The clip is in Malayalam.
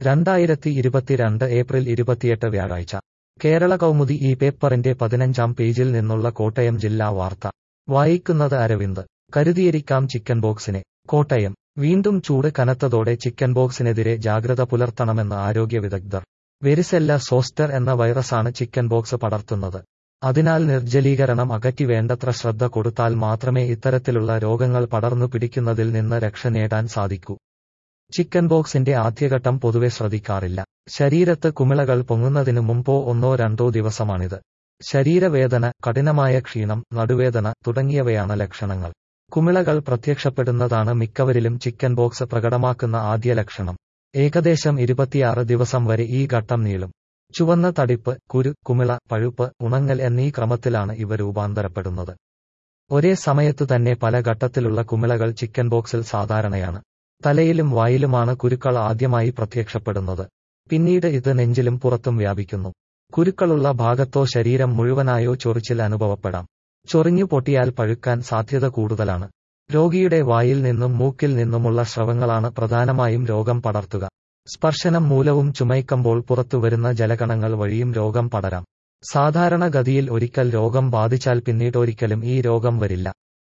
2022 ഏപ്രിൽ 28 വ്യാഴാഴ്ച കേരള കൗമുദി ഈ പേപ്പറിന്റെ 15-ാം പേജിൽ നിന്നുള്ള കോട്ടയം ജില്ലാ വാർത്ത വായിക്കുന്നത് അരവിന്ദ്. കരുതിയിരിക്കാം ചിക്കൻ ബോക്സിനെ. കോട്ടയം. വീണ്ടും ചൂട് കനത്തതോടെ ചിക്കൻ ബോക്സിനെതിരെ ജാഗ്രത പുലർത്തണമെന്ന് ആരോഗ്യ വിദഗ്ധർ. വെരിസെല്ല സോസ്റ്റർ എന്ന വൈറസാണ് ചിക്കൻ ബോക്സ് പടർത്തുന്നത്. അതിനാൽ നിർജ്ജലീകരണം അകറ്റി വേണ്ടത്ര ശ്രദ്ധ കൊടുത്താൽ മാത്രമേ ഇത്തരത്തിലുള്ള രോഗങ്ങൾ പടർന്നു പിടിക്കുന്നതിൽ നിന്ന് രക്ഷ നേടാൻ സാധിക്കൂ. ചിക്കൻ ബോക്സിന്റെ ആദ്യഘട്ടം പൊതുവെ ശ്രദ്ധിക്കാറില്ല. ശരീരത്ത് കുമിളകൾ പൊങ്ങുന്നതിനു മുമ്പോ 1-2 ദിവസമാണിത്. ശരീരവേദന, കഠിനമായ ക്ഷീണം, നടുവേദന തുടങ്ങിയവയാണ് ലക്ഷണങ്ങൾ. കുമിളകൾ പ്രത്യക്ഷപ്പെടുന്നതാണ് മിക്കവരിലും ചിക്കൻ ബോക്സ് പ്രകടമാക്കുന്ന ആദ്യ ലക്ഷണം. ഏകദേശം 26 ദിവസം വരെ ഈ ഘട്ടം നീളും. ചുവന്ന തടിപ്പ്, കുരു, കുമിള, പഴുപ്പ്, ഉണങ്ങൽ എന്നീ ക്രമത്തിലാണ് ഇവ രൂപാന്തരപ്പെടുന്നത്. ഒരേ സമയത്തു തന്നെ പല ഘട്ടത്തിലുള്ള കുമിളകൾ ചിക്കൻ ബോക്സിൽ സാധാരണയാണ്. തലയിലും വായിലുമാണ് കുരുക്കൾ ആദ്യമായി പ്രത്യക്ഷപ്പെടുന്നത്. പിന്നീട് ഇത് നെഞ്ചിലും പുറത്തും വ്യാപിക്കുന്നു. കുരുക്കളുള്ള ഭാഗത്തോ ശരീരം മുഴുവനായോ ചൊറിച്ചിൽ അനുഭവപ്പെടാം. ചൊറിഞ്ഞു പൊട്ടിയാൽ പഴുക്കാൻ സാധ്യത കൂടുതലാണ്. രോഗിയുടെ വായിൽ നിന്നും മൂക്കിൽ നിന്നുമുള്ള സ്രവങ്ങളാണ് പ്രധാനമായും രോഗം പടർത്തുക. സ്പർശനം മൂലവും ചുമയ്ക്കുമ്പോൾ പുറത്തുവരുന്ന ജലകണങ്ങൾ വഴിയും രോഗം പടരാം. സാധാരണഗതിയിൽ ഒരിക്കൽ രോഗം ബാധിച്ചാൽ പിന്നീടൊരിക്കലും ഈ രോഗം വരില്ല.